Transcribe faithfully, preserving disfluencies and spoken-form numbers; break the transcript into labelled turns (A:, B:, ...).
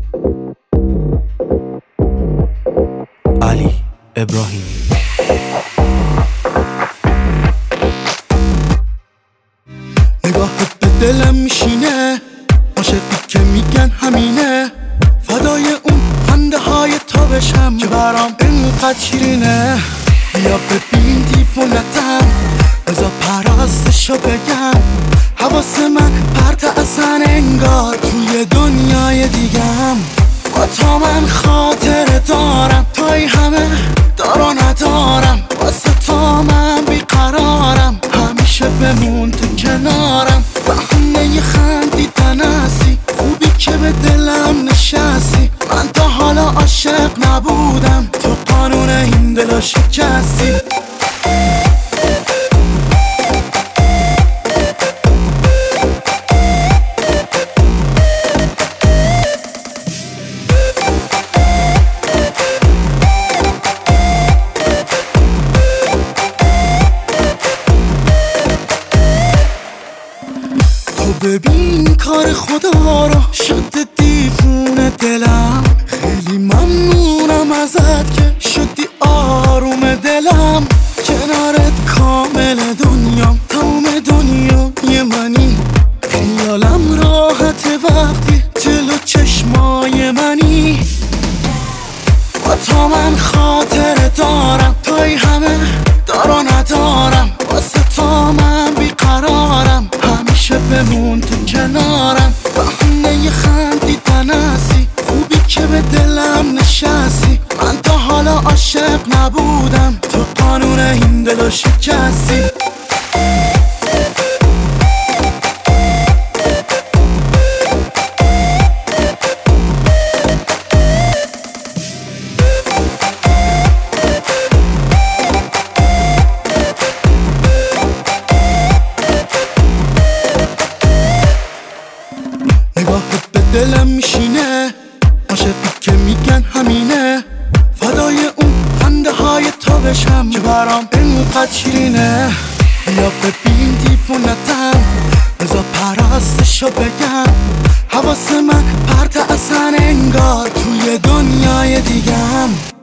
A: علی ابراهیمی.
B: نگاهت به دلم میشینه، عاشقی که میگن همینه، فدای اون خنده های تابشم که برام اینقدر شیرینه. بیا ببین دیوونتم، بذار پرستشو بگم، حواس من پرت اصلا انگار توی دنیای دیگم. با تا من خاطره دارم، تای همه دارو ندارم، واسه تا من بیقرارم، همیشه بمون تو کنارم. بهونه خندیدن هستی، خوبی که به دلم نشستی، من تا حالا عاشق نبودم، تو قانون این دلو شکستی. ببین کار خدا رو شده دیوونه دلم، خیلی ممنونم ازت که شدی آروم دلم. کنارت کامل دنیام، تمام دنیای منی، خیالم راحت وقتی جلو چشمای منی. با تا من خاطره دارم، تای همه دارو ندارم، واسه تا من بیقرارم، همیشه بمون تو کنارم. بهونه خندیدن هستی، خوبی که به دلم نشستی، من تا حالا عاشق نبودم، تو قانون این دلو شکستی. نگاهت به دلم میشینه، عاشقی که میگن همینه، فدای اون خنده های تابشم که برام اینقدر شیرینه. بیا ببین دیوونتم، بذار پرستشو بگم، حواس من پرت اصلا انگار توی دنیای دیگم.